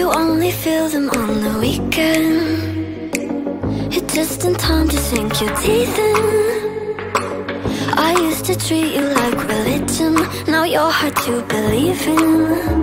only feel them on the weekend. Hit just in time to sink your teeth in. I used to treat you like religion, now you're hard to believe in.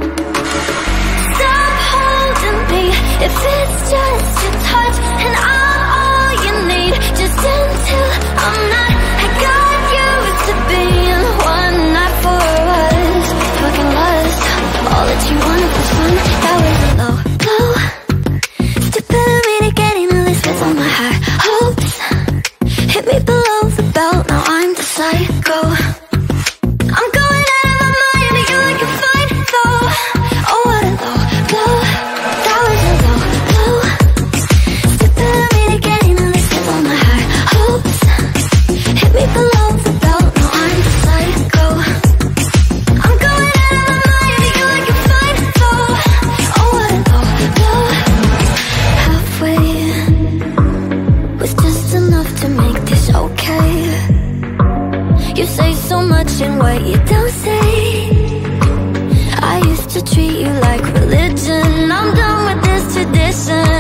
Stop holding me if it's just your touch, and I'm all you need, just until I'm not. I got used to being one night for us, fucking lust. All that you wanted was fun, that was a low blow. Stupid of me to getting all this with all my high hopes. Hit me below the belt, now I'm the psycho. I'm going out of my mind, but you're like a fine though. Oh, what a low blow, that was a low blow. Stupid of me to getting all this with all my high hopes. Hit me below the belt, now I'm the psycho. I'm going out of my mind, but you're like a fine though. Oh, what a low blow. Halfway was just enough to make this okay. You say so much in what you don't say. I used to treat you like religion, I'm done with this tradition.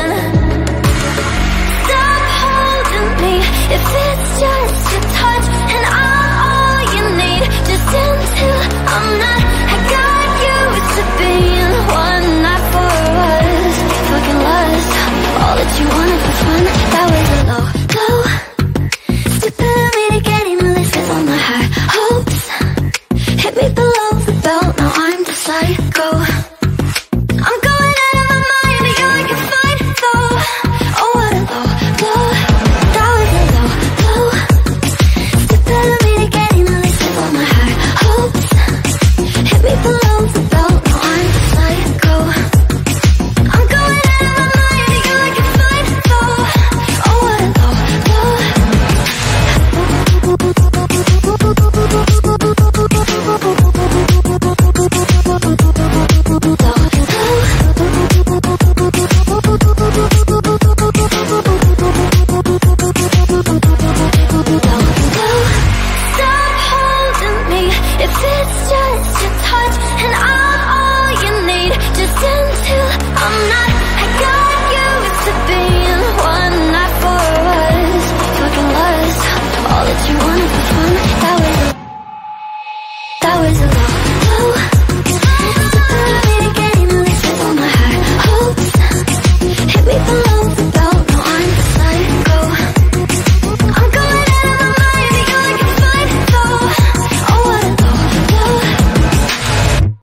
Stop holding me if it's just your touch, and I'm all you need, just until I'm not. I got used to being one night for us, fucking lust. All that you wanted was fun, that was a low blow. Stupid of me to getting all this with all my high hopes. Hit me below the belt, now I'm the psycho. I'm going out of my mind, but you're like a fine though. Oh, what a low blow, that was a low blow. Stupid of me to getting all this with all my high hopes. Hit me below the belt, now I'm the psycho. I'm going out of my mind, but you're like a fine though. Oh, what a low blow. Stop holding me if it's just